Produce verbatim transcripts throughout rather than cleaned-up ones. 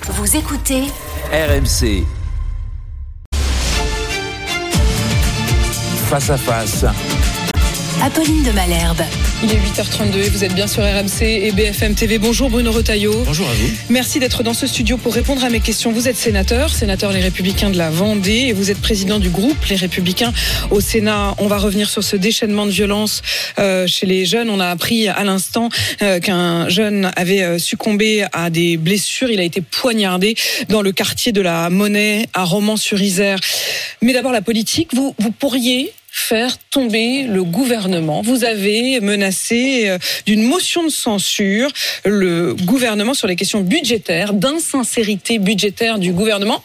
Vous écoutez R M C. Face à face. Apolline de Malherbe. Il est huit heures trente-deux et vous êtes bien sur R M C et B F M T V. Bonjour Bruno Retailleau. Bonjour à vous. Merci d'être dans ce studio pour répondre à mes questions. Vous êtes sénateur, sénateur Les Républicains de la Vendée et vous êtes président du groupe Les Républicains au Sénat. On va revenir sur ce déchaînement de violence euh, chez les jeunes. On a appris à l'instant euh, qu'un jeune avait euh, succombé à des blessures. Il a été poignardé dans le quartier de la Monnaie à Romans-sur-Isère. Mais d'abord la politique, vous, vous pourriez faire tomber le gouvernement. Vous avez menacé d'une motion de censure le gouvernement sur les questions budgétaires, d'insincérité budgétaire du gouvernement.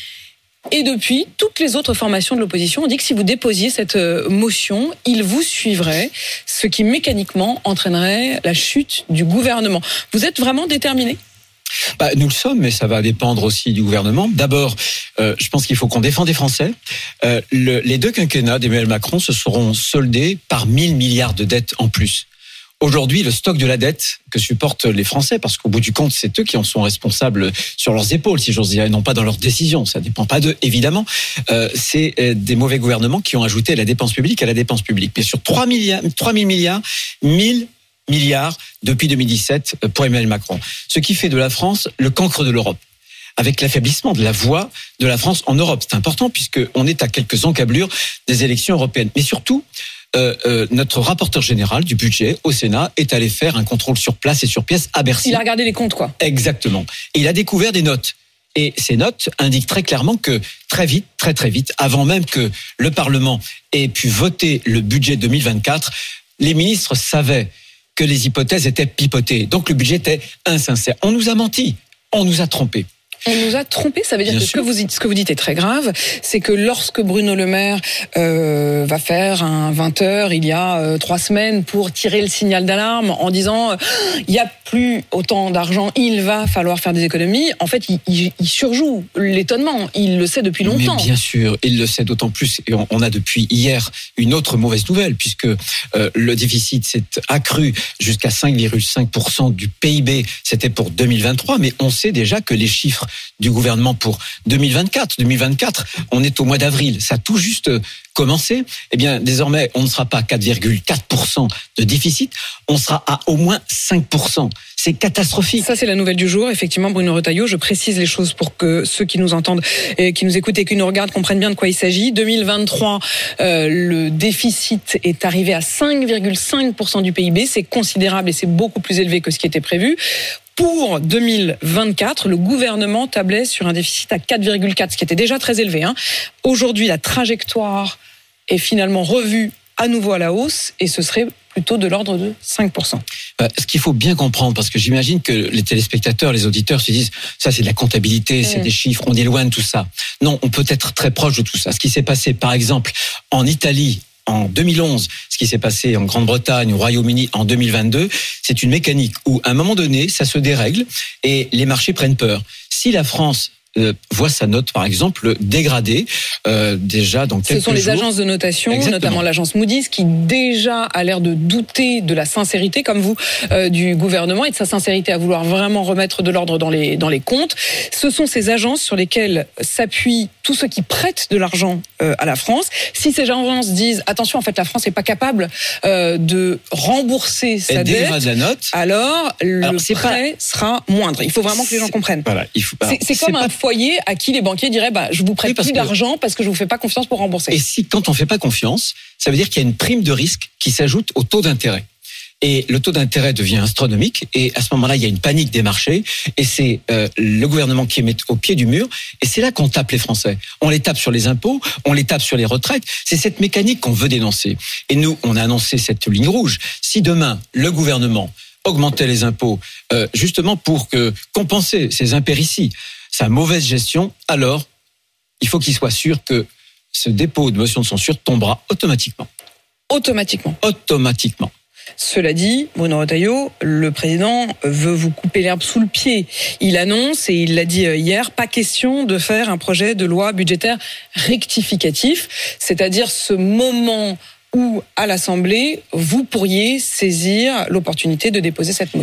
Et depuis, toutes les autres formations de l'opposition ont dit que si vous déposiez cette motion, ils vous suivraient, ce qui mécaniquement entraînerait la chute du gouvernement. Vous êtes vraiment déterminé ? Bah, nous le sommes, mais ça va dépendre aussi du gouvernement. D'abord, euh, je pense qu'il faut qu'on défende les Français. Euh, le, les deux quinquennats d'Emmanuel Macron se seront soldés par mille milliards de dettes en plus. Aujourd'hui, le stock de la dette que supportent les Français, parce qu'au bout du compte, c'est eux qui en sont responsables sur leurs épaules, si j'ose dire, et non pas dans leurs décisions. Ça dépend pas d'eux, évidemment. Euh, c'est des mauvais gouvernements qui ont ajouté la dépense publique à la dépense publique. Mais sur trois milliards, trois mille milliards, mille milliards depuis deux mille dix-sept pour Emmanuel Macron. Ce qui fait de la France le cancre de l'Europe. Avec l'affaiblissement de la voix de la France en Europe. C'est important puisqu'on est à quelques encablures des élections européennes. Mais surtout, euh, euh, notre rapporteur général du budget au Sénat est allé faire un contrôle sur place et sur pièce à Bercy. Il a regardé les comptes, quoi. Exactement. Et il a découvert des notes. Et ces notes indiquent très clairement que très vite, très très vite, avant même que le Parlement ait pu voter le budget deux mille vingt-quatre, les ministres savaient que les hypothèses étaient pipotées. Donc le budget était insincère. On nous a menti, on nous a trompés. On nous a trompés, ça veut dire Bien que ce que, vous, ce que vous dites est très grave, c'est que lorsque Bruno Le Maire euh, va faire un vingt heures il y a euh, trois semaines pour tirer le signal d'alarme en disant euh, il n'y a plus autant d'argent, il va falloir faire des économies, en fait il, il, il surjoue l'étonnement, il le sait depuis longtemps. Mais bien sûr, il le sait d'autant plus, et on, on a depuis hier une autre mauvaise nouvelle, puisque euh, le déficit s'est accru jusqu'à cinq virgule cinq pour cent du P I B, c'était pour deux mille vingt-trois, mais on sait déjà que les chiffres du gouvernement pour deux mille vingt-quatre. deux mille vingt-quatre, on est au mois d'avril, ça a tout juste commencé. Eh bien, désormais, on ne sera pas à quatre virgule quatre pour cent de déficit, on sera à au moins cinq pour cent. C'est catastrophique. Ça, c'est la nouvelle du jour. Effectivement, Bruno Retailleau, je précise les choses pour que ceux qui nous entendent, et qui nous écoutent et qui nous regardent comprennent bien de quoi il s'agit. deux mille vingt-trois, euh, le déficit est arrivé à cinq virgule cinq pour cent du P I B. C'est considérable et c'est beaucoup plus élevé que ce qui était prévu. Pour deux mille vingt-quatre, le gouvernement tablait sur un déficit à quatre virgule quatre, ce qui était déjà très élevé. Hein. Aujourd'hui, la trajectoire est finalement revue à nouveau à la hausse et ce serait plutôt de l'ordre de cinq pour cent. Euh, ce qu'il faut bien comprendre, parce que j'imagine que les téléspectateurs, les auditeurs se disent ça c'est de la comptabilité, c'est mmh. des chiffres, on éloigne tout ça. Non, on peut être très proche de tout ça. Ce qui s'est passé par exemple en Italie, en deux mille onze, ce qui s'est passé en Grande-Bretagne, au Royaume-Uni en deux mille vingt-deux, c'est une mécanique où, à un moment donné, ça se dérègle et les marchés prennent peur. Si la France euh, voit sa note, par exemple, dégradée, euh, déjà dans quelques jours... Ce sont les agences de notation, Exactement. notamment l'agence Moody's, qui déjà a l'air de douter de la sincérité, comme vous, euh, du gouvernement et de sa sincérité à vouloir vraiment remettre de l'ordre dans les, dans les comptes. Ce sont ces agences sur lesquelles s'appuient tous ceux qui prêtent de l'argent euh, à la France. Si ces agences disent attention, en fait, la France n'est pas capable euh, de rembourser sa dette, la note. alors le alors, prêt pas... sera moindre. Il faut vraiment que les gens comprennent. Voilà, il faut... alors, c'est, c'est comme c'est un pas... foyer à qui les banquiers diraient bah, je vous prête oui, plus que... d'argent parce que je vous fais pas confiance pour rembourser. Et si quand on fait pas confiance, ça veut dire qu'il y a une prime de risque qui s'ajoute au taux d'intérêt. Et le taux d'intérêt devient astronomique et à ce moment-là, il y a une panique des marchés et c'est euh, le gouvernement qui est mis au pied du mur et c'est là qu'on tape les Français. On les tape sur les impôts, on les tape sur les retraites. C'est cette mécanique qu'on veut dénoncer. Et nous, on a annoncé cette ligne rouge. Si demain, le gouvernement augmentait les impôts euh, justement pour que compenser ces impérities, sa mauvaise gestion, alors il faut qu'il soit sûr que ce dépôt de motion de censure tombera automatiquement. Automatiquement. Automatiquement. Cela dit, Bruno Retailleau, le président veut vous couper l'herbe sous le pied. Il annonce, et il l'a dit hier, pas question de faire un projet de loi budgétaire rectificatif, c'est-à-dire ce moment où, à l'Assemblée, vous pourriez saisir l'opportunité de déposer cette motion.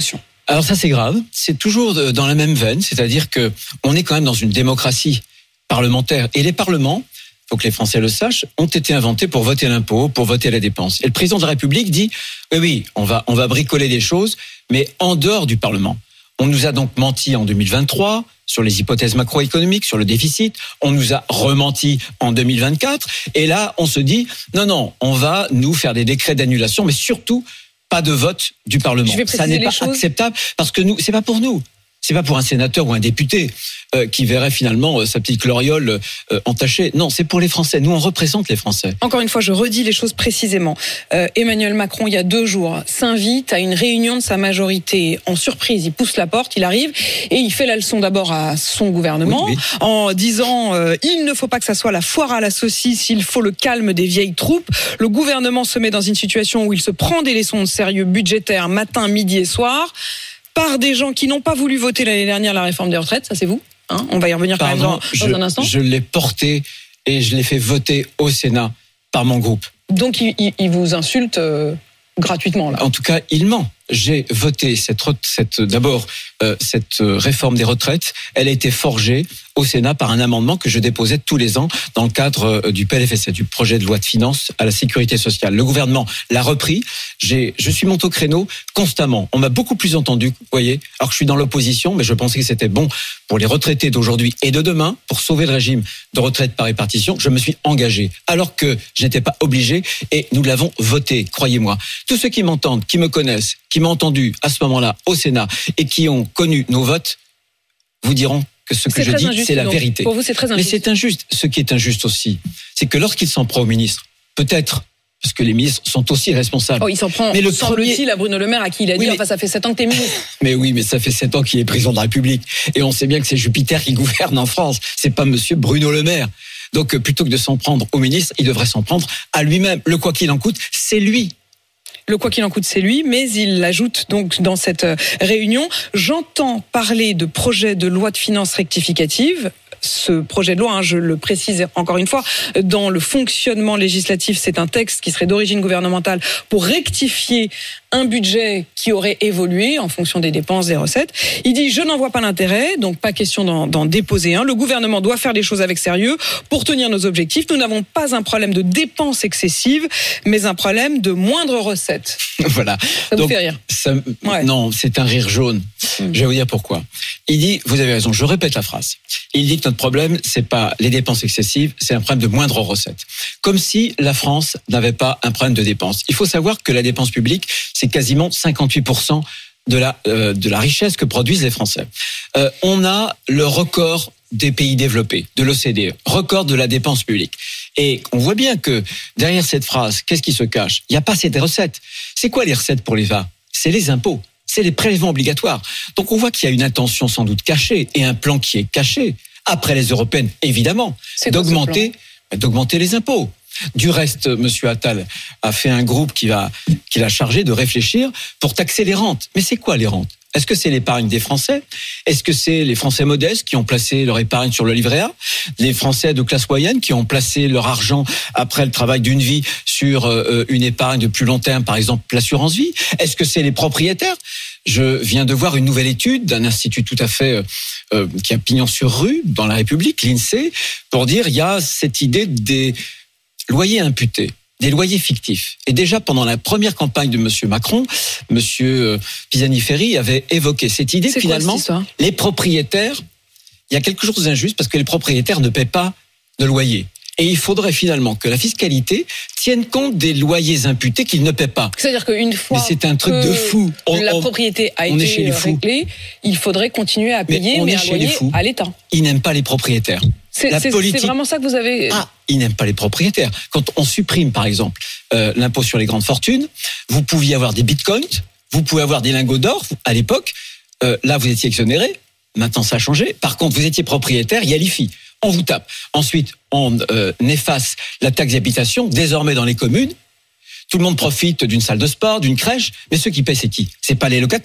Alors ça c'est grave, c'est toujours dans la même veine, c'est-à-dire que on est quand même dans une démocratie parlementaire et les parlements, il faut que les Français le sachent, ont été inventés pour voter l'impôt, pour voter la dépense. Et le président de la République dit oui oui, on va on va bricoler des choses, mais en dehors du Parlement. On nous a donc menti en deux mille vingt-trois sur les hypothèses macroéconomiques, sur le déficit. On nous a rementi en deux mille vingt-quatre. Et là, on se dit non non, on va nous faire des décrets d'annulation, mais surtout pas de vote du Parlement. Ça n'est pas choses. acceptable parce que nous, c'est pas pour nous. C'est pas pour un sénateur ou un député euh, qui verrait finalement euh, sa petite gloriole euh, entachée. Non, c'est pour les Français. Nous, on représente les Français. Encore une fois, je redis les choses précisément. Euh, Emmanuel Macron, il y a deux jours, s'invite à une réunion de sa majorité. En surprise, il pousse la porte, il arrive et il fait la leçon d'abord à son gouvernement oui, oui. en disant euh, il ne faut pas que ça soit la foire à la saucisse, il faut le calme des vieilles troupes. Le gouvernement se met dans une situation où il se prend des leçons de sérieux budgétaires matin, midi et soir. Par des gens qui n'ont pas voulu voter l'année dernière la réforme des retraites, ça c'est vous, hein, on va y revenir Pardon, quand même dans, dans je, un instant. Je l'ai porté et je l'ai fait voter au Sénat par mon groupe. Donc il, il, il vous insulte euh, gratuitement là. En tout cas, il ment. J'ai voté cette, cette d'abord euh, cette réforme des retraites. Elle a été forgée au Sénat par un amendement que je déposais tous les ans dans le cadre euh, du P L F S S, du projet de loi de finances à la sécurité sociale. Le gouvernement l'a repris. J'ai, je suis monté au créneau constamment. On m'a beaucoup plus entendu, vous voyez. Alors que je suis dans l'opposition, mais je pensais que c'était bon pour les retraités d'aujourd'hui et de demain pour sauver le régime de retraite par répartition. Je me suis engagé, alors que je n'étais pas obligé, et nous l'avons voté. Croyez-moi. Tous ceux qui m'entendent, qui me connaissent, qui m'ont entendu à ce moment-là au Sénat et qui ont connu nos votes, vous diront que ce que c'est je dis, injuste, c'est la donc. vérité. Pour vous, c'est très injuste. Mais c'est injuste. Ce qui est injuste aussi, c'est que lorsqu'il s'en prend au ministre, peut-être, parce que les ministres sont aussi responsables. Oh, il s'en prend, mais le semble-t-il, premier... à Bruno Le Maire, à qui il a dit, oui, mais... enfin, ça fait sept ans que t'es ministre. Mais oui, mais ça fait sept ans qu'il est président de la République. Et on sait bien que c'est Jupiter qui gouverne en France. C'est pas monsieur Bruno Le Maire. Donc, plutôt que de s'en prendre au ministre, il devrait s'en prendre à lui-même. Le quoi qu'il en coûte, c'est lui. Le quoi qu'il en coûte, c'est lui, mais il ajoute donc dans cette réunion, j'entends parler de projet de loi de finances rectificative. Ce projet de loi, hein, je le précise encore une fois, dans le fonctionnement législatif, c'est un texte qui serait d'origine gouvernementale pour rectifier un budget qui aurait évolué en fonction des dépenses, des recettes. Il dit, je n'en vois pas l'intérêt, donc pas question d'en, d'en déposer un. Le gouvernement doit faire les choses avec sérieux pour tenir nos objectifs. Nous n'avons pas un problème de dépenses excessives, mais un problème de moindres recettes. Voilà. Ça donc, vous fait rire. Ça, ouais. Non, c'est un rire jaune. Mmh. Je vais vous dire pourquoi. Il dit, vous avez raison, je répète la phrase. Il dit que notre problème, c'est pas les dépenses excessives, c'est un problème de moindres recettes. Comme si la France n'avait pas un problème de dépenses. Il faut savoir que la dépense publique, c'est quasiment cinquante-huit pour cent de la, euh, de la richesse que produisent les Français. Euh, on a le record des pays développés, de l'O C D E, record de la dépense publique. Et on voit bien que derrière cette phrase, qu'est-ce qui se cache ? Il n'y a pas assez de recettes. C'est quoi les recettes pour l'État ? C'est les impôts. C'est les prélèvements obligatoires. Donc on voit qu'il y a une intention sans doute cachée et un plan qui est caché, après les européennes évidemment, c'est d'augmenter, d'augmenter les impôts. Du reste, M. Attal a fait un groupe qui va, qui l'a chargé de réfléchir pour taxer les rentes. Mais c'est quoi les rentes ? Est-ce que c'est l'épargne des Français ? Est-ce que c'est les Français modestes qui ont placé leur épargne sur le livret A ? Les Français de classe moyenne qui ont placé leur argent après le travail d'une vie sur euh, une épargne de plus long terme, par exemple l'assurance vie ? Est-ce que c'est les propriétaires ? Je viens de voir une nouvelle étude d'un institut tout à fait euh, qui a pignon sur rue dans la République, l'INSEE, pour dire il y a cette idée des loyers imputés, des loyers fictifs. Et déjà, pendant la première campagne de M. Macron, M. Pisani-Ferry avait évoqué cette idée. C'est finalement, quoi, les propriétaires, il y a quelque chose d'injuste parce que les propriétaires ne paient pas de loyer. Et il faudrait finalement que la fiscalité tienne compte des loyers imputés qu'ils ne paient pas. C'est-à-dire qu'une fois mais c'est un truc que de fou. On, la on, propriété a on été réglée, il faudrait continuer à payer, mais, mais un loyer à l'État. Ils n'aiment pas les propriétaires. C'est, la c'est, politique... c'est vraiment ça que vous avez... Ah, ils n'aiment pas les propriétaires. Quand on supprime, par exemple, euh, l'impôt sur les grandes fortunes, vous pouviez avoir des bitcoins, vous pouvez avoir des lingots d'or, à l'époque, euh, là vous étiez exonéré, maintenant ça a changé. Par contre, vous étiez propriétaire, il y a l'I F I. On vous tape. Ensuite, on euh, efface la taxe d'habitation. Désormais, dans les communes, tout le monde profite d'une salle de sport, d'une crèche. Mais ceux qui paient, c'est qui ? C'est pas les locataires.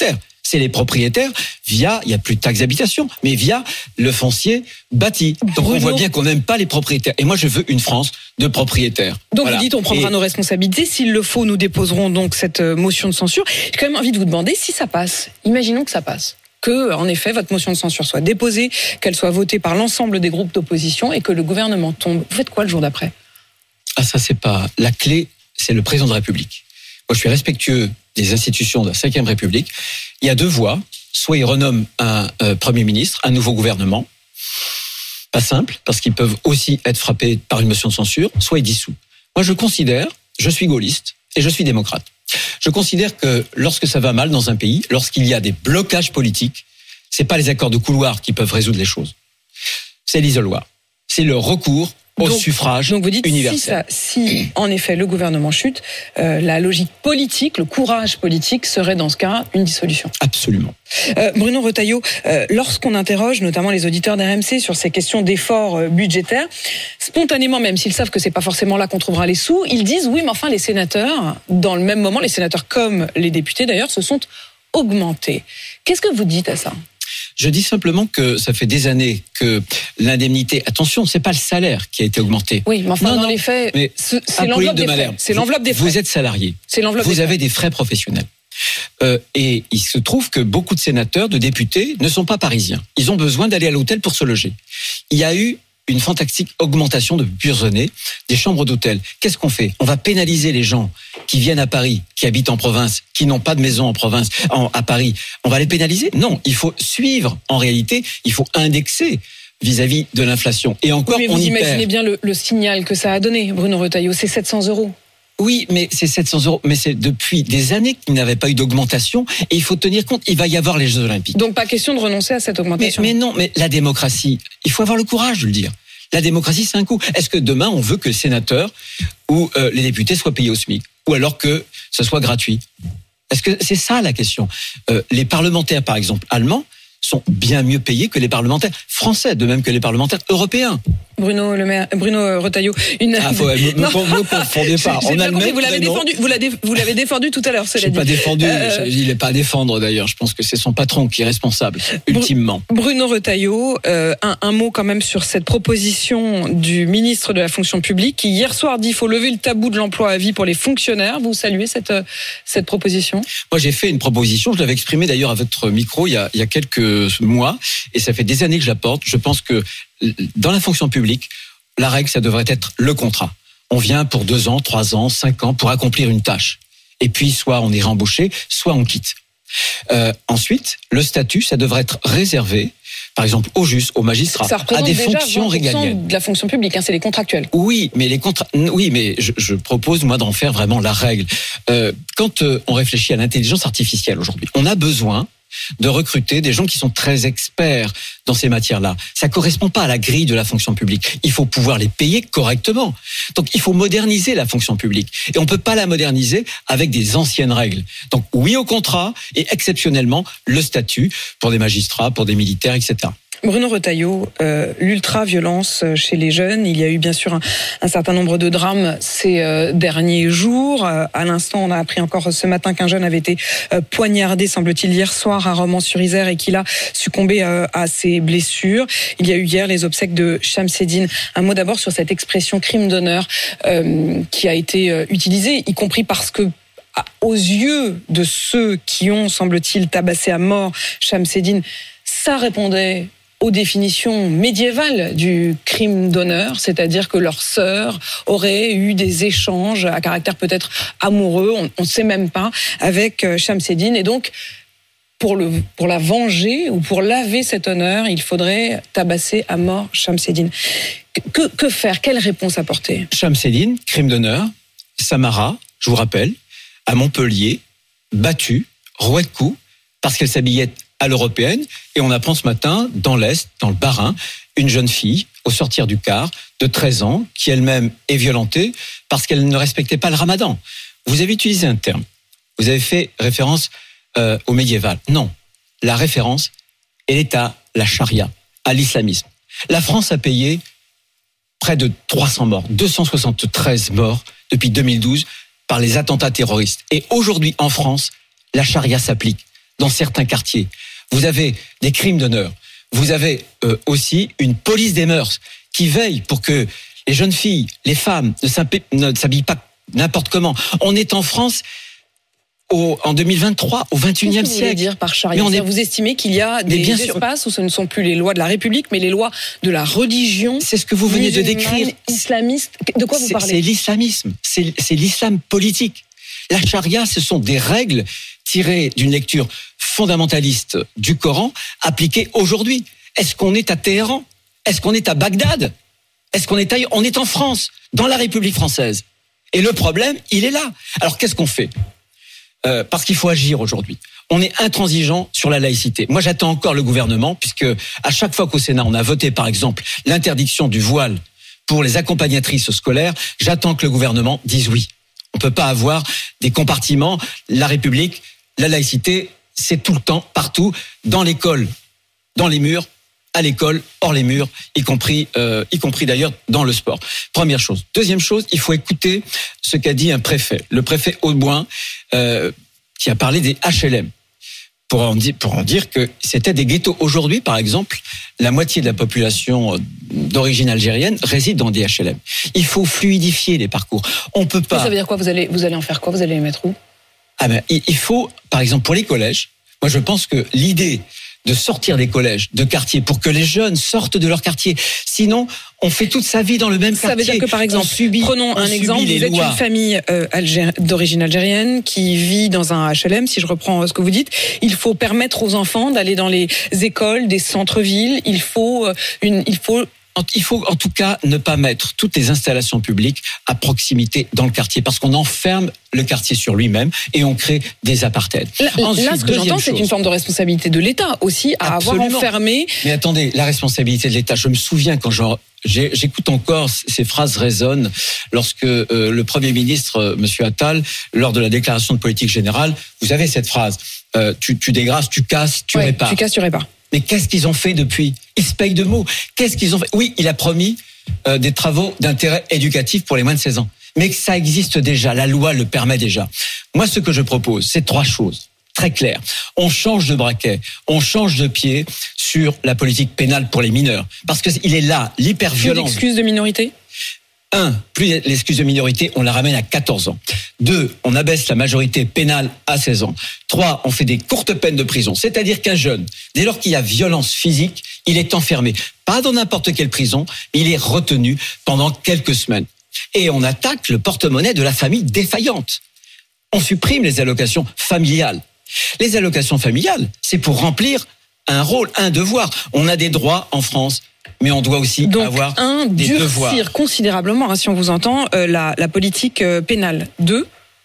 c'est les propriétaires via, il n'y a plus de taxe d'habitation, mais via le foncier bâti. Donc Bruno. on voit bien qu'on n'aime pas les propriétaires. Et moi, je veux une France de propriétaires. Donc Voilà. vous dites on prendra Et nos responsabilités. S'il le faut, nous déposerons donc cette motion de censure. J'ai quand même envie de vous demander si ça passe. Imaginons que ça passe. Que, en effet, votre motion de censure soit déposée, qu'elle soit votée par l'ensemble des groupes d'opposition et que le gouvernement tombe. Vous faites quoi le jour d'après ? Ah, ça, c'est pas... La clé, c'est le président de la République. Moi, je suis respectueux des institutions de la cinquième République. Il y a deux voies. Soit il renomme un euh, Premier ministre, un nouveau gouvernement. Pas simple, parce qu'ils peuvent aussi être frappés par une motion de censure. Soit il dissout. Moi, je considère, je suis gaulliste et je suis démocrate. Je considère que lorsque ça va mal dans un pays, lorsqu'il y a des blocages politiques, c'est pas les accords de couloir qui peuvent résoudre les choses. C'est l'isoloir. C'est le recours au donc, suffrage donc vous dites, universel. Si, ça, si en effet le gouvernement chute, euh, la logique politique, le courage politique serait dans ce cas une dissolution. Absolument. Euh, Bruno Retailleau, euh, lorsqu'on interroge notamment les auditeurs d'R M C sur ces questions d'efforts euh, budgétaires, spontanément, même s'ils savent que c'est pas forcément là qu'on trouvera les sous, ils disent oui, mais enfin les sénateurs, dans le même moment, les sénateurs comme les députés d'ailleurs, se sont augmentés. Qu'est-ce que vous dites à ça ? Je dis simplement que ça fait des années que l'indemnité, attention, c'est pas le salaire qui a été augmenté. Oui, mais enfin Non, dans non, les faits, mais c'est c'est Apolline l'enveloppe de des frais. Malherbe, C'est vous- l'enveloppe des frais. Vous êtes salarié. C'est l'enveloppe Vous des avez frais. des frais professionnels. Euh, et il se trouve que beaucoup de sénateurs, de députés, ne sont pas parisiens. Ils ont besoin d'aller à l'hôtel pour se loger. Il y a eu une fantastique augmentation depuis plusieurs années des chambres d'hôtel. Qu'est-ce qu'on fait ? On va pénaliser les gens qui viennent à Paris, qui habitent en province, qui n'ont pas de maison en province, en, à Paris. On va les pénaliser ? Non, il faut suivre. En réalité, il faut indexer vis-à-vis de l'inflation. Et encore, Oui, mais on vous y imaginez perd. bien le, le signal que ça a donné, Bruno Retailleau, c'est sept cents euros. Oui, mais c'est sept cents euros. Mais c'est depuis des années qu'il n'avait pas eu d'augmentation. Et il faut tenir compte, il va y avoir les Jeux Olympiques. Donc pas question de renoncer à cette Mais, augmentation. mais non, mais la démocratie, il faut avoir le courage de le dire. La démocratie, c'est un coût. Est-ce que demain, on veut que les sénateurs ou euh, les députés soient payés au SMIC ? Ou alors que ce soit gratuit ? Est-ce que c'est ça la question ? euh, Les parlementaires, par exemple, allemands, sont bien mieux payés que les parlementaires français, de même que les parlementaires européens. Bruno Le Maire, Bruno Retailleau, une. Ah, faut, me, me, Non. me confondez pas. J'ai En bien allemand, compris, vous l'avez non. défendu, vous l'avez, vous l'avez défendu tout à l'heure, Je cela n'ai dit. pas défendu. Euh, Il n'est pas à défendre d'ailleurs. Je pense que c'est son patron qui est responsable, ultimement. Bruno Retailleau, euh, un, un mot quand même sur cette proposition du ministre de la fonction publique qui hier soir dit qu'il faut lever le tabou de l'emploi à vie pour les fonctionnaires. Vous saluez cette, cette proposition ? Moi, j'ai fait une proposition. Je l'avais exprimée d'ailleurs à votre micro il y a, il y a quelques mois. Et ça fait des années que je la porte. Je pense que dans la fonction publique, la règle, ça devrait être le contrat. On vient pour deux ans, trois ans, cinq ans pour accomplir une tâche. Et puis, soit on est rembauché, soit on quitte. Euh, ensuite, le statut, ça devrait être réservé, par exemple, aux juges, aux magistrats, Ça à représente des déjà fonctions vingt pour cent régaliennes. de la fonction publique, hein, c'est les contractuels. Oui, mais les contrats. Oui, mais je, je propose moi d'en faire vraiment la règle. Euh, quand euh, on réfléchit à l'intelligence artificielle aujourd'hui, on a besoin de recruter des gens qui sont très experts dans ces matières-là. Ça correspond pas à la grille de la fonction publique. Il faut pouvoir les payer correctement. Donc, il faut moderniser la fonction publique. Et on peut pas la moderniser avec des anciennes règles. Donc, oui au contrat et exceptionnellement le statut pour des magistrats, pour des militaires, et cetera. Bruno Retailleau, euh, l'ultra-violence chez les jeunes, il y a eu bien sûr un, un certain nombre de drames ces euh, derniers jours. Euh, à l'instant, on a appris encore ce matin qu'un jeune avait été euh, poignardé, semble-t-il, hier soir à Romans-sur-Isère et qu'il a succombé euh, à ses blessures. Il y a eu hier les obsèques de Chamseddine. Un mot d'abord sur cette expression crime d'honneur euh, qui a été euh, utilisée, y compris parce que aux yeux de ceux qui ont, semble-t-il, tabassé à mort Chamseddine, ça répondait aux définitions médiévales du crime d'honneur, c'est-à-dire que leur sœur aurait eu des échanges à caractère peut-être amoureux, on ne sait même pas, avec Chamseddine. Et donc, pour, le, pour la venger ou pour laver cet honneur, il faudrait tabasser à mort Chamseddine. Que, que faire ? Quelle réponse apporter ? Chamseddine, crime d'honneur, Samara, je vous rappelle, à Montpellier, battue, rouée de coups, parce qu'elle s'habillait à l'européenne, et on apprend ce matin, dans l'Est, dans le Bas-Rhin, une jeune fille, au sortir du car, de treize ans, qui elle-même est violentée parce qu'elle ne respectait pas le ramadan. Vous avez utilisé un terme, vous avez fait référence euh, au médiéval. Non, la référence, elle est à la charia, à l'islamisme. La France a payé près de trois cents morts, deux cent soixante-treize morts depuis deux mille douze par les attentats terroristes. Et aujourd'hui, en France, la charia s'applique. dans certains quartiers. Vous avez des crimes d'honneur. Vous avez euh, aussi une police des mœurs qui veille pour que les jeunes filles, les femmes ne s'habillent, ne s'habillent pas n'importe comment. On est en France au, en deux mille vingt-trois, au vingt et unième siècle. Qu'est-ce que vous voulez dire par charia ? Est... Vous estimez qu'il y a des espaces où ce ne sont plus les lois de la République, mais les lois de la religion. C'est ce que vous venez de décrire. Islamiste. De quoi vous c'est, parlez ? C'est l'islamisme. C'est, c'est l'islam politique. La charia, ce sont des règles tirées d'une lecture fondamentaliste du Coran, appliquées aujourd'hui. Est-ce qu'on est à Téhéran ? Est-ce qu'on est à Bagdad ? Est-ce qu'on est ailleurs ? On est en France, dans la République française. Et le problème, il est là. Alors qu'est-ce qu'on fait ? euh, Parce qu'il faut agir aujourd'hui. On est intransigeant sur la laïcité. Moi, j'attends encore le gouvernement, puisque à chaque fois qu'au Sénat, on a voté, par exemple, l'interdiction du voile pour les accompagnatrices scolaires, j'attends que le gouvernement dise oui. On ne peut pas avoir des compartiments. La République, la laïcité, c'est tout le temps, partout, dans l'école, dans les murs, à l'école, hors les murs, y compris, euh, y compris d'ailleurs dans le sport. Première chose. Deuxième chose, il faut écouter ce qu'a dit un préfet, le préfet Hauboin, euh, qui a parlé des H L M, pour en dire, pour en dire que c'était des ghettos. Aujourd'hui, par exemple, la moitié de la population d'origine algérienne réside dans des H L M. Il faut fluidifier les parcours. On peut pas. Ça veut dire quoi ? Vous allez, vous allez en faire quoi ? Vous allez les mettre où ? Ah ben, il faut, par exemple, pour les collèges. Moi, je pense que l'idée de sortir des collèges, de quartiers, pour que les jeunes sortent de leur quartier. Sinon, on fait toute sa vie dans le même ça quartier. Ça veut dire que, par exemple, subit, prenons un exemple, vous êtes lois. Une famille euh, algér... d'origine algérienne qui vit dans un H L M, si je reprends ce que vous dites. Il faut permettre aux enfants d'aller dans les écoles, des centres-villes. Il faut euh, une, il faut Il faut en tout cas ne pas mettre toutes les installations publiques à proximité dans le quartier, parce qu'on enferme le quartier sur lui-même et on crée des apartheids. Là, Ensuite, là ce que j'entends, chose, c'est une forme de responsabilité de l'État aussi à absolument. avoir enfermé. Mais attendez, la responsabilité de l'État, je me souviens quand j'en... J'écoute encore ces phrases résonnent lorsque euh, le Premier ministre, euh, Monsieur Attal, lors de la déclaration de politique générale, vous avez cette phrase euh, tu, tu dégrasses, tu casses, tu ouais, répares. Tu casses, tu répares. Mais qu'est-ce qu'ils ont fait depuis ? Ils se payent de mots. Qu'est-ce qu'ils ont fait ? Oui, il a promis euh, des travaux d'intérêt éducatif pour les moins de seize ans. Mais ça existe déjà, la loi le permet déjà. Moi, ce que je propose, c'est trois choses très claires. On change de braquet, on change de pied sur la politique pénale pour les mineurs. Parce qu'il est là, l'hyperviolence. Plus d'excuses de minorité ? Un, plus l'excuse de minorité, on la ramène à quatorze ans. Deux, on abaisse la majorité pénale à seize ans. Trois, on fait des courtes peines de prison. C'est-à-dire qu'un jeune, dès lors qu'il y a violence physique, il est enfermé. Pas dans n'importe quelle prison, mais il est retenu pendant quelques semaines. Et on attaque le porte-monnaie de la famille défaillante. On supprime les allocations familiales. Les allocations familiales, c'est pour remplir un rôle, un devoir. On a des droits en France, mais on doit aussi Donc, avoir un, des devoirs. Durcir considérablement, hein, si on vous entend, euh, la, la politique euh, pénale. Deux,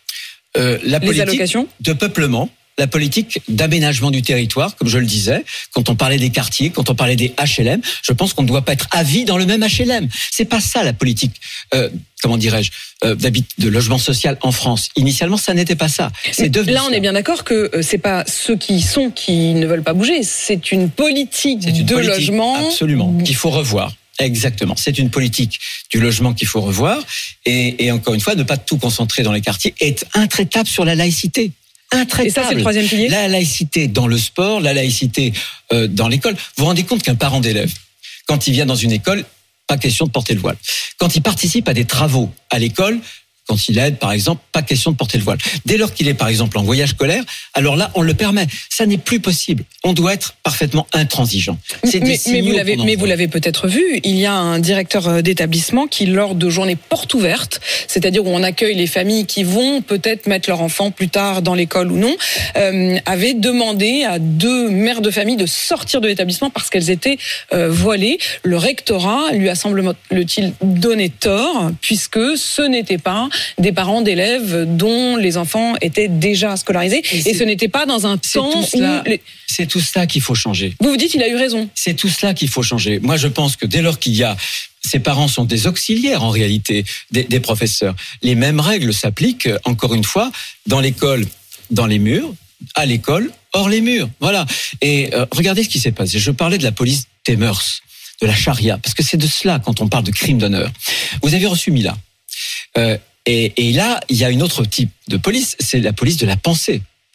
euh, la les politique allocations. de peuplement, la politique d'aménagement du territoire, comme je le disais, quand on parlait des quartiers, quand on parlait des H L M, je pense qu'on ne doit pas être à vie dans le même H L M. C'est pas ça la politique, euh, comment dirais-je, euh, de logement social en France. Initialement, ça n'était pas ça. C'est devenu Là, on ça. est bien d'accord que euh, c'est pas ceux qui sont qui ne veulent pas bouger. C'est une politique C'est une de politique, logement. Absolument, qu'il faut revoir. Exactement. C'est une politique du logement qu'il faut revoir. Et, et encore une fois, ne pas tout concentrer dans les quartiers, être intraitable sur la laïcité. Intraitable. Et ça, c'est le troisième pilier ? La laïcité dans le sport, la laïcité euh, dans l'école. Vous vous rendez compte qu'un parent d'élève, quand il vient dans une école, pas question de porter le voile. Quand il participe à des travaux à l'école, quand il aide, par exemple, pas question de porter le voile. Dès lors qu'il est, par exemple, en voyage scolaire, alors là, on le permet. Ça n'est plus possible. On doit être parfaitement intransigeant. C'est mais, mais, vous l'avez, mais vous l'avez peut-être vu, il y a un directeur d'établissement qui, lors de journées portes ouvertes, c'est-à-dire où on accueille les familles qui vont peut-être mettre leur enfant plus tard dans l'école ou non, euh, avait demandé à deux mères de famille de sortir de l'établissement parce qu'elles étaient euh, voilées. Le rectorat lui a, semble-t-il, donné tort, puisque ce n'était pas des parents d'élèves dont les enfants étaient déjà scolarisés. Et, et ce n'était pas dans un temps où... Les... C'est tout cela qu'il faut changer. Vous vous dites, il a eu raison. C'est tout cela qu'il faut changer. Moi, je pense que dès lors qu'il y a... Ces parents sont des auxiliaires, en réalité, des, des professeurs. Les mêmes règles s'appliquent, encore une fois, dans l'école, dans les murs, à l'école, hors les murs. Voilà. Et euh, regardez ce qui s'est passé. Je parlais de la police des mœurs, de la charia, parce que c'est de cela quand on parle de crime d'honneur. Vous avez reçu Mila. Euh, Et, et là, il y a une autre type de police, c'est la police de la pensée.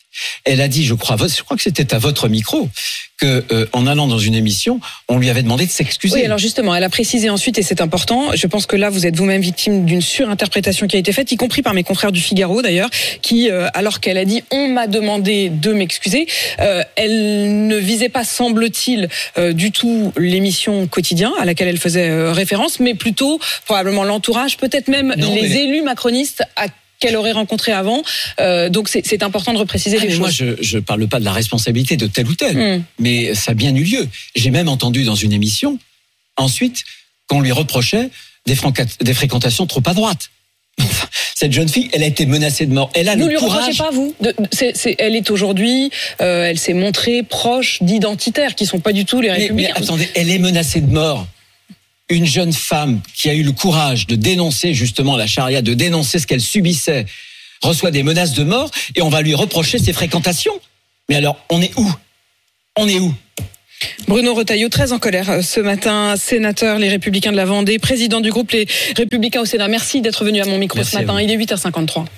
Elle a dit, je crois, je crois que c'était à votre micro, que euh, en allant dans une émission, on lui avait demandé de s'excuser. Oui, alors justement, elle a précisé ensuite, et c'est important, je pense que là, vous êtes vous-même victime d'une surinterprétation qui a été faite, y compris par mes confrères du Figaro d'ailleurs, qui, euh, alors qu'elle a dit « on m'a demandé de m'excuser euh, », elle ne visait pas, semble-t-il, euh, du tout l'émission Quotidien à laquelle elle faisait euh, référence, mais plutôt probablement l'entourage, peut-être même non, les mais... élus macronistes à qu'elle aurait rencontré avant. Euh, donc c'est, c'est important de repréciser ah, les choses. Moi, je ne parle pas de la responsabilité de tel ou tel, mmh. mais ça a bien eu lieu. J'ai même entendu dans une émission, ensuite, qu'on lui reprochait des, franca- des fréquentations trop à droite. Enfin, cette jeune fille, elle a été menacée de mort. Elle a vous le lui courage. Reprochez pas, vous de, c'est, c'est, elle est aujourd'hui, euh, elle s'est montrée proche d'identitaires qui sont pas du tout les Républicains. Mais, mais attendez, elle est menacée de mort. Une jeune femme qui a eu le courage de dénoncer justement la charia, de dénoncer ce qu'elle subissait, reçoit des menaces de mort et on va lui reprocher ses fréquentations. Mais alors, on est où ? On est où ? Bruno Retailleau, très en colère ce matin, sénateur Les Républicains de la Vendée, président du groupe Les Républicains au Sénat. Merci d'être venu à mon micro Merci ce matin. Il est huit heures cinquante-trois.